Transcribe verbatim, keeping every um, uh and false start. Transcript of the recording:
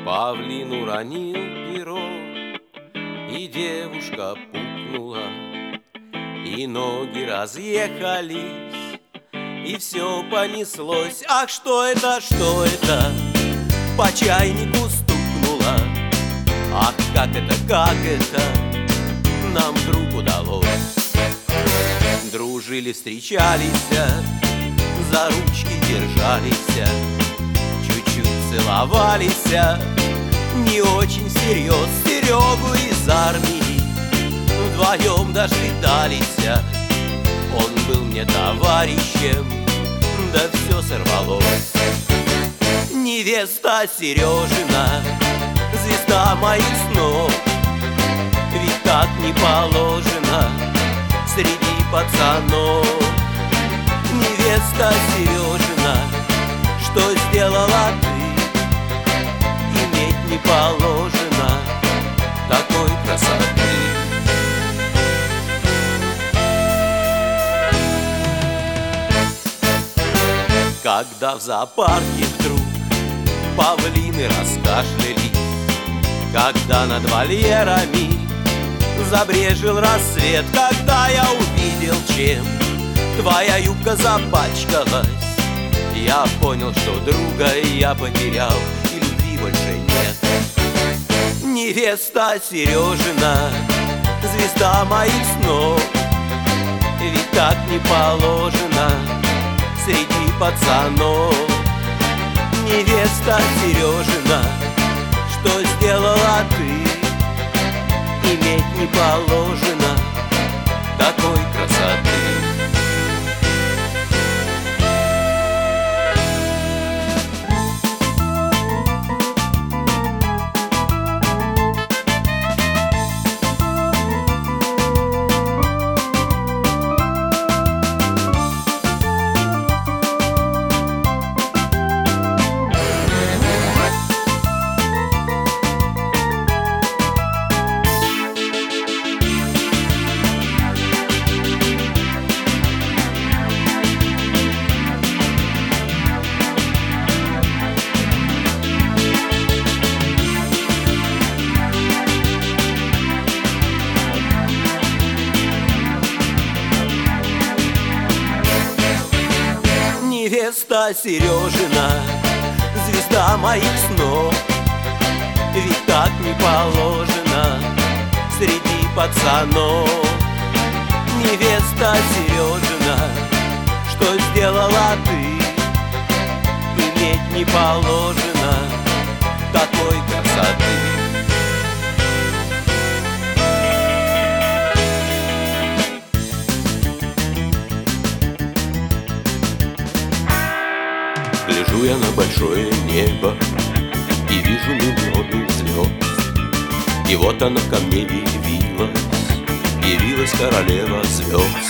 Павлин уронил перо, и девушка пукнула, и ноги разъехались, и все понеслось. Ах, что это, что это? По чайнику стукнуло. Ах, как это, как это нам вдруг удалось? Дружили, встречались, за ручки держались, чуть-чуть целовались, не очень всерьез. Серегу из армии вдвоем дожидались. Он был мне товарищем, да все сорвалось. Невеста Сережина, звезда моих снов, ведь так не положено среди пацанов. Невеста Сережина, что сделала ты? Иметь не положено такой красоты. Когда в зоопарке вдруг павлины раскашлялись, когда над вольерами забрежил рассвет, когда я увидел, чем твоя юбка запачкалась, я понял, что друга я потерял, и любви больше нет. Невеста Сережина, звезда моих снов, ведь так не положено среди пацанов. Невеста Сережина, что сделала ты? Иметь не положено такой красоты. Невеста Сережина, звезда моих снов, ведь так не положено среди пацанов. Невеста Сережина, что сделала ты? Иметь не положено такой красоты. Лежу я на большое небо и вижу миллионы звезд. И вот она ко мне явилась, явилась королева звезд.